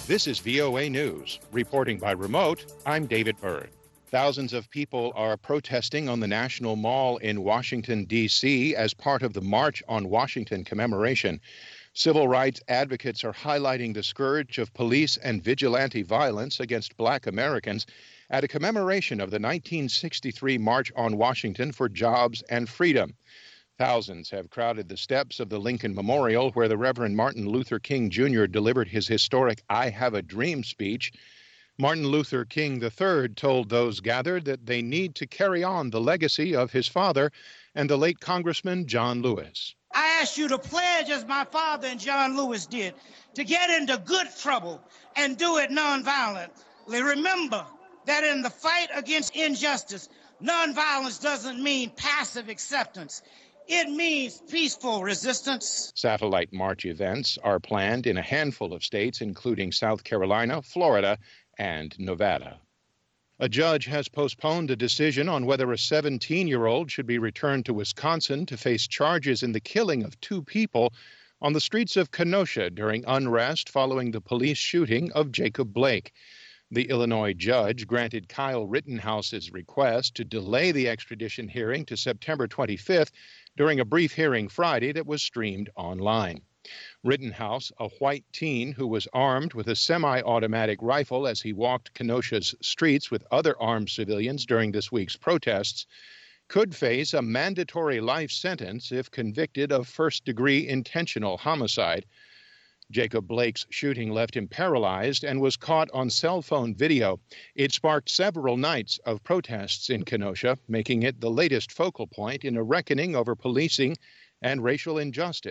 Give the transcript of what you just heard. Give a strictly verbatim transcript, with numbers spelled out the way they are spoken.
This is V O A News. Reporting by remote, I'm David Byrd. Thousands of people are protesting on the National Mall in Washington, D C as part of the March on Washington commemoration. Civil rights advocates are highlighting the scourge of police and vigilante violence against Black Americans at a commemoration of the nineteen sixty-three March on Washington for Jobs and Freedom. Thousands have crowded the steps of the Lincoln Memorial, where the Reverend Martin Luther King Junior delivered his historic I Have a Dream speech. Martin Luther King the third told those gathered that they need to carry on the legacy of his father and the late Congressman John Lewis. I ask you to pledge, as my father and John Lewis did, to get into good trouble and do it nonviolently. Remember that in the fight against injustice, nonviolence doesn't mean passive acceptance. It means peaceful resistance. Satellite march events are planned in a handful of states, including South Carolina, Florida, and Nevada. A judge has postponed a decision on whether a seventeen-year-old should be returned to Wisconsin to face charges in the killing of two people on the streets of Kenosha during unrest following the police shooting of Jacob Blake. The Illinois judge granted Kyle Rittenhouse's request to delay the extradition hearing to September twenty-fifth during a brief hearing Friday that was streamed online. Rittenhouse, a white teen who was armed with a semi-automatic rifle as he walked Kenosha's streets with other armed civilians during this week's protests, could face a mandatory life sentence if convicted of first-degree intentional homicide. Jacob Blake's shooting left him paralyzed and was caught on cell phone video. It sparked several nights of protests in Kenosha, making it the latest focal point in a reckoning over policing and racial injustice.